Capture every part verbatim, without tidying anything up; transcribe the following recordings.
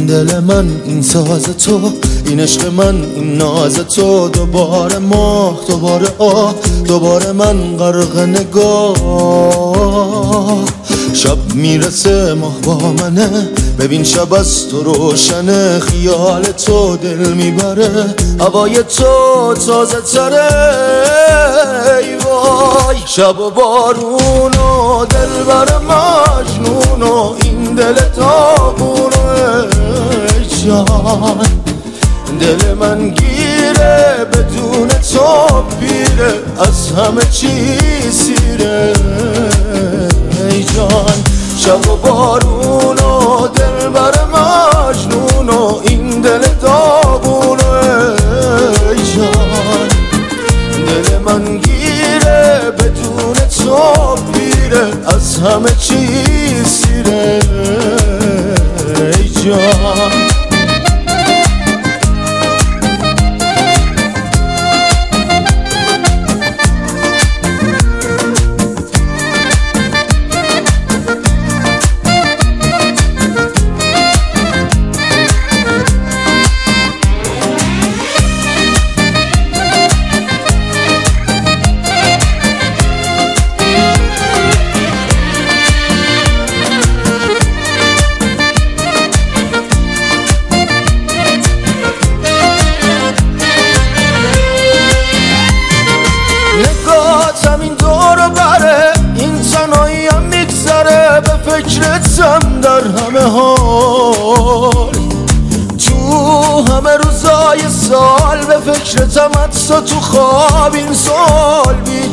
دل من این ساز تو، این عشق من این ناز تو. دوباره ماه دوباره آه، دوباره من غرق نگاه. شب میرسه ماه با منه، ببین شب از تو روشنه. خیال تو دل میبره، هوای تو تازه تره. ای وای شب و بارون و دل بر مجنون و این دل داغون. ای جان دل من گیره، بدون تو پیره، از همه چی سیره. ای جان شب و بارون و دل بر مجنون و این دل داغون. ای جان دل من گیره، بدون تو پیره، از همه چی سیره. ای جان فکرتم در همه حال، تو همه روزای سال به فکرتم، حتی تو خواب این سال بی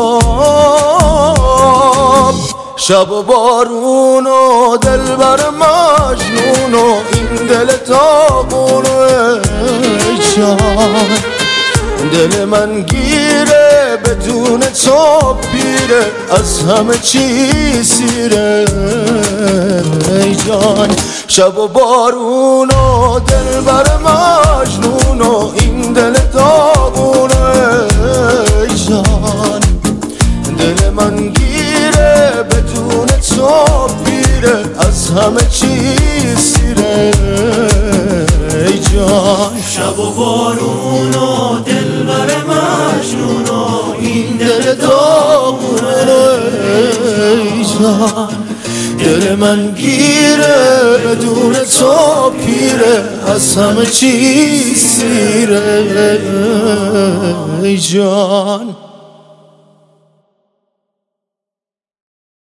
جواب. شب و بارون و دل بر مجنون و این دل داغون. ای جان دل من گیره، بدون تو پیره، از همه چی سیره. ای جان شب و بارون و دل بر مجنون و این دل داغون. ای جان دل من گیره، بدون تو پیره، از همه چی سیره. ای جان شب و بارون و دل بر مجنون و این دل داغون. ای جان دل من گیره، بدون تو پیره، از همه چی سیره. ای جان